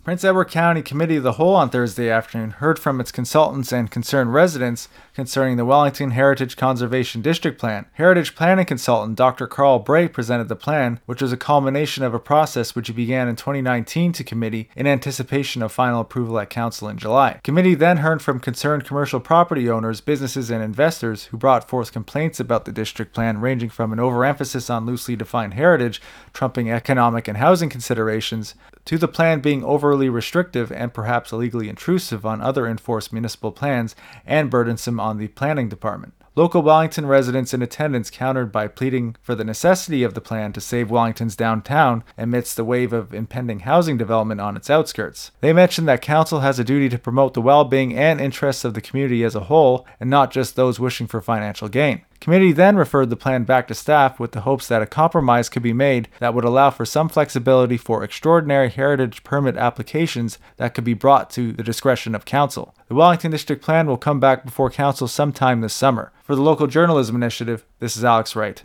Prince Edward County Committee of the Whole on Thursday afternoon heard from its consultants and concerned residents concerning the Wellington Heritage Conservation District Plan. Heritage Planning Consultant Dr. Carl Bray presented the plan, which was a culmination of a process which began in 2019 to committee in anticipation of final approval at Council in July. Committee then heard from concerned commercial property owners, businesses, and investors who brought forth complaints about the district plan, ranging from an overemphasis on loosely defined heritage, trumping economic and housing considerations, to the plan being overly restrictive and perhaps illegally intrusive on other enforced municipal plans and burdensome on the planning department. Local Wellington residents in attendance countered by pleading for the necessity of the plan to save Wellington's downtown amidst the wave of impending housing development on its outskirts. They mentioned that council has a duty to promote the well-being and interests of the community as a whole, and not just those wishing for financial gain. Committee then referred the plan back to staff with the hopes that a compromise could be made that would allow for some flexibility for extraordinary heritage permit applications that could be brought to the discretion of council. The Wellington District Plan will come back before council sometime this summer. For the Local Journalism Initiative, this is Alex Wright.